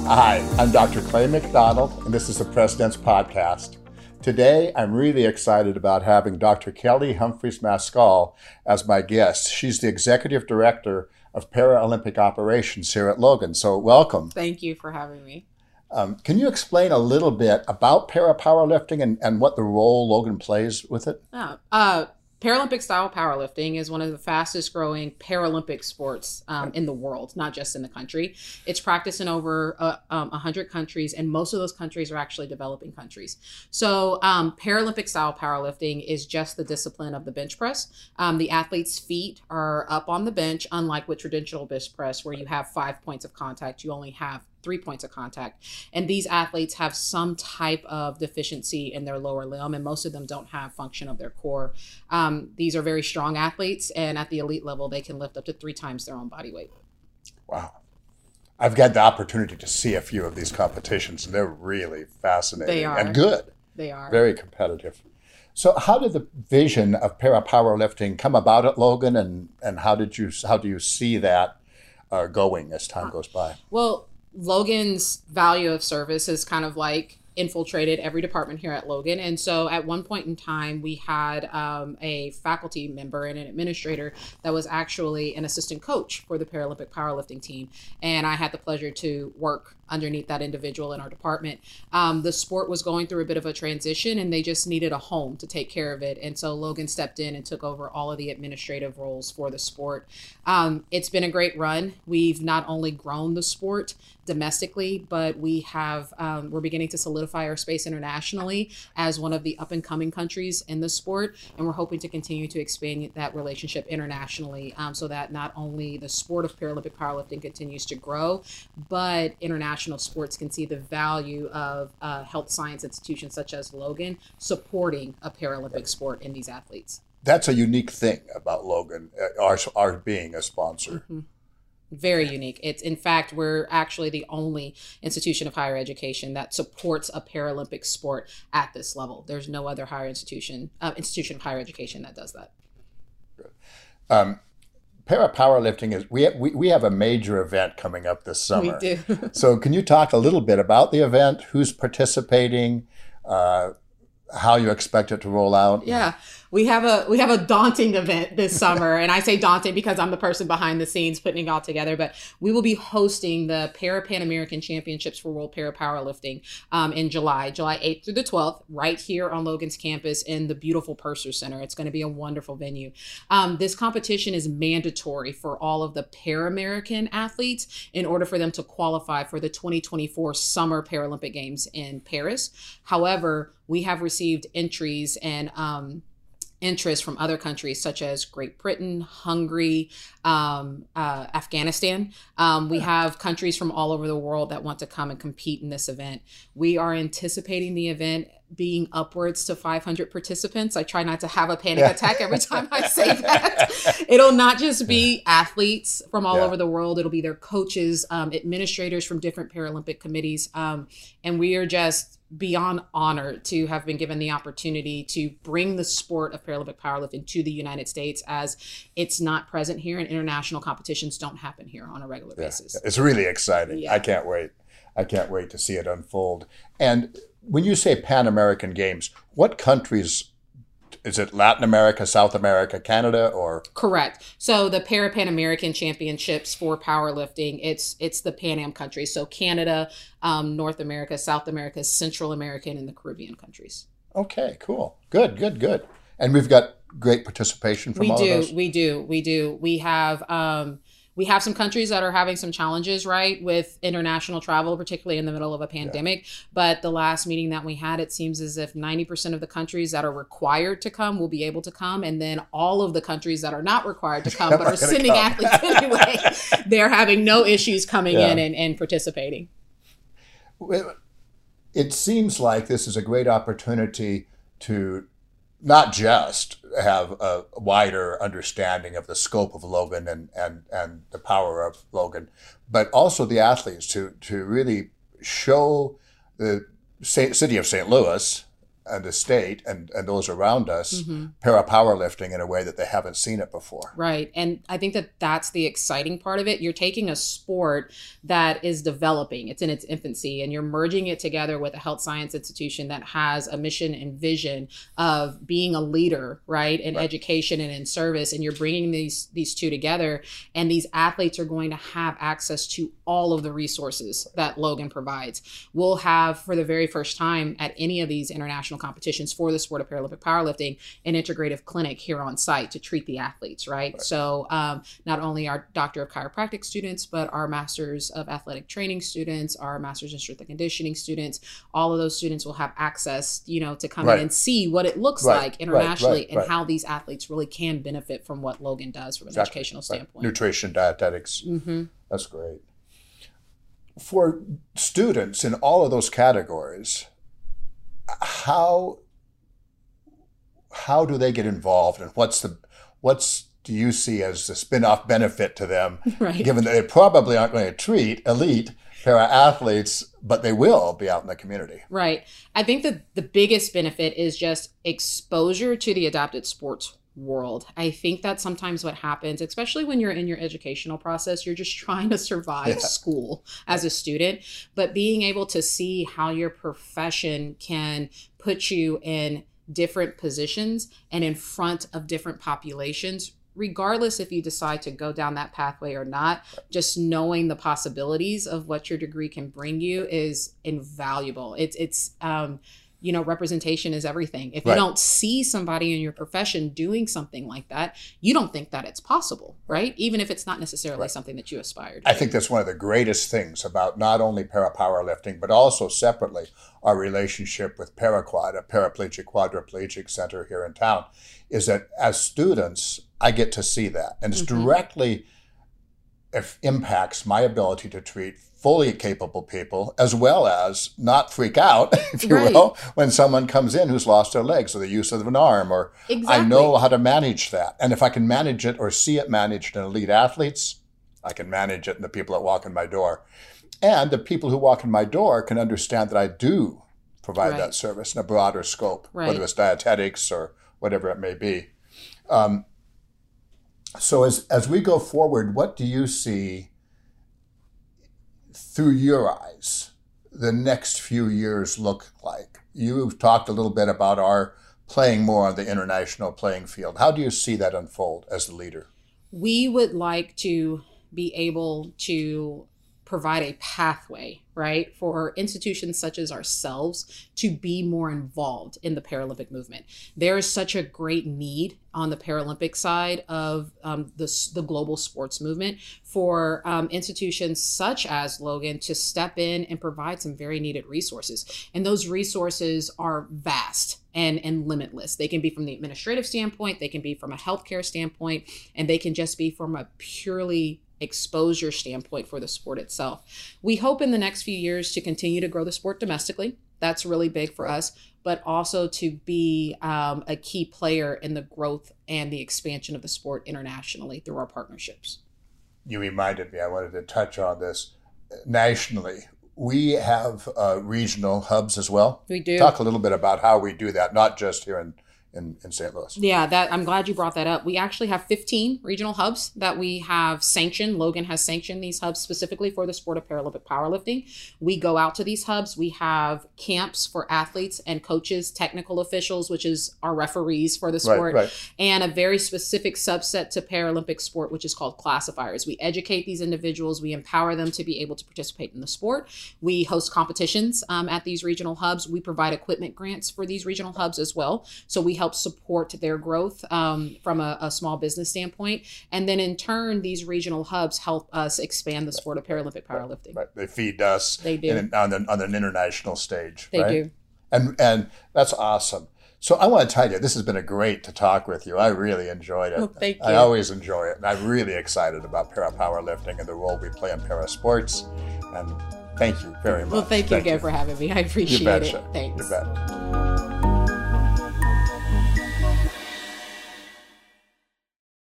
Hi, I'm Dr. Clay McDonald, and this is the President's Podcast. Today, I'm really excited about having Dr. Kelly Humphreys-Maskall as my guest. She's the Executive Director of Paralympic Operations here at Logan. So welcome. Thank you for having me. Can you explain a little bit about para-powerlifting and what the role Logan plays with it? Paralympic style powerlifting is one of the fastest growing Paralympic sports in the world, not just in the country. It's practiced in over 100 countries, and most of those countries are actually developing countries. So Paralympic style powerlifting is just the discipline of the bench press. The athlete's feet are up on the bench, unlike with traditional bench press where you have 5 points of contact. You only have 3 points of contact. And these athletes have some type of deficiency in their lower limb, and most of them don't have function of their core. These are very strong athletes, and at the elite level, they can lift up to 3 times their own body weight. Wow. I've got the opportunity to see a few of these competitions, and they're really fascinating. They are. And good. They are. Very competitive. So how did the vision of para-powerlifting come about at Logan, and how do you see that going as time goes by? Well, Logan's value of service has kind of like infiltrated every department here at Logan. And so at one point in time, we had a faculty member and an administrator that was actually an assistant coach for the Paralympic powerlifting team. And I had the pleasure to work underneath that individual in our department. The sport was going through a bit of a transition, and they just needed a home to take care of it. And so Logan stepped in and took over all of the administrative roles for the sport. It's been a great run. We've not only grown the sport domestically, but we're beginning to solidify our space internationally as one of the up and coming countries in the sport. And we're hoping to continue to expand that relationship internationally so that not only the sport of Paralympic powerlifting continues to grow, but international sports can see the value of health science institutions such as Logan supporting a Paralympic sport in these athletes. That's a unique thing about Logan, our being a sponsor. Mm-hmm. Very unique. In fact, we're actually the only institution of higher education that supports a Paralympic sport at this level. There's no other higher institution of higher education that does that. Para-powerlifting is, we have a major event coming up this summer. We do. So can you talk a little bit about the event, who's participating, how you expect it to roll out? Yeah, we have a daunting event this summer, and I say daunting because I'm the person behind the scenes putting it all together. But we will be hosting the Pan American Championships for World Para Powerlifting in July 8th through the 12th, right here on Logan's campus in the beautiful Purser Center. It's going to be a wonderful venue. This competition is mandatory for all of the Para-American athletes in order for them to qualify for the 2024 Summer Paralympic Games in Paris. However, we have received entries and interest from other countries such as Great Britain, Hungary, Afghanistan. We have countries from all over the world that want to come and compete in this event. We are anticipating the event being upwards to 500 participants. I try not to have a panic attack every time I say that. It'll not just be athletes from all over the world. It'll be their coaches, administrators from different Paralympic committees. And we are just beyond honored to have been given the opportunity to bring the sport of Paralympic powerlifting to the United States, as it's not present here and international competitions don't happen here on a regular basis. It's really exciting. Yeah. I can't wait to see it unfold. And when you say Pan American Games, what countries? Is it Latin America, South America, Canada, or? Correct. So the Pan American Championships for powerlifting, it's the Pan Am countries. So Canada, North America, South America, Central America, and the Caribbean countries. Okay, cool. Good. And we've got great participation from all of those? We do. We have some countries that are having some challenges, right, with international travel, particularly in the middle of a pandemic. Yeah. But the last meeting that we had, it seems as if 90% of the countries that are required to come will be able to come. And then all of the countries that are not required to come but are sending athletes anyway, they're having no issues coming in and participating. It seems like this is a great opportunity to not just have a wider understanding of the scope of Logan and the power of Logan, but also the athletes to really show the city of St. Louis and the state and those around us para powerlifting in a way that they haven't seen it before. Right. And I think that that's the exciting part of it. You're taking a sport that is developing, it's in its infancy, and you're merging it together with a health science institution that has a mission and vision of being a leader, right, in education and in service. And you're bringing these two together, and these athletes are going to have access to all of the resources that Logan provides. We'll have, for the very first time at any of these international competitions for the sport of Paralympic powerlifting, an integrative clinic here on site to treat the athletes, right? So not only our Doctor of Chiropractic students, but our Masters of Athletic Training students, our Masters in Strength and Conditioning students, all of those students will have access, to come in and see what it looks like internationally and how these athletes really can benefit from what Logan does from an educational standpoint. Nutrition, dietetics. That's great. For students in all of those categories, how do they get involved, and what's do you see as the spin-off benefit to them, given that they probably aren't going to treat elite para-athletes, but they will be out in the community? Right. I think that the biggest benefit is just exposure to the adapted sports world. I think that's sometimes what happens, especially when you're in your educational process. You're just trying to survive school as a student, but being able to see how your profession can put you in different positions and in front of different populations, regardless if you decide to go down that pathway or not, just knowing the possibilities of what your degree can bring you is invaluable. It's representation is everything. If you don't see somebody in your profession doing something like that, you don't think that it's possible, right? Even if it's not necessarily something that you aspire to. I think that's one of the greatest things about not only para powerlifting, but also separately our relationship with Paraquad, a paraplegic quadriplegic center here in town, is that as students, I get to see that. And it's directly impacts my ability to treat fully capable people, as well as not freak out, if you will, when someone comes in who's lost their legs or the use of an arm, or I know how to manage that. And if I can manage it or see it managed in elite athletes, I can manage it in the people that walk in my door. And the people who walk in my door can understand that I do provide that service in a broader scope, whether it's dietetics or whatever it may be. So as we go forward, what do you see through your eyes the next few years look like? You've talked a little bit about our playing more on the international playing field. How do you see that unfold as the leader? We would like to be able to provide a pathway, right, for institutions such as ourselves to be more involved in the Paralympic movement. There is such a great need on the Paralympic side of the global sports movement for institutions such as Logan to step in and provide some very needed resources. And those resources are vast and limitless. They can be from the administrative standpoint, they can be from a healthcare standpoint, and they can just be from a purely exposure standpoint for the sport itself. We hope in the next few years to continue to grow the sport domestically. That's really big for us, but also to be a key player in the growth and the expansion of the sport internationally through our partnerships. You reminded me, I wanted to touch on this. Nationally, we have regional hubs as well. We do. Talk a little bit about how we do that, not just here in St. Louis. Yeah, I'm glad you brought that up. We actually have 15 regional hubs that we have sanctioned. Logan has sanctioned these hubs specifically for the sport of Paralympic powerlifting. We go out to these hubs. We have camps for athletes and coaches, technical officials, which is our referees for the sport, and a very specific subset to Paralympic sport, which is called classifiers. We educate these individuals. We empower them to be able to participate in the sport. We host competitions at these regional hubs. We provide equipment grants for these regional hubs as well. So we help support their growth from a small business standpoint. And then in turn, these regional hubs help us expand the sport of Paralympic powerlifting. Right. They feed us they do. on an international stage. They do. And that's awesome. So I want to tell you, this has been great to talk with you. I really enjoyed it. Well, thank you. I always enjoy it. And I'm really excited about para powerlifting and the role we play in para sports. And thank you very much. Well, thank you again for having me. I appreciate it. Thanks. You bet.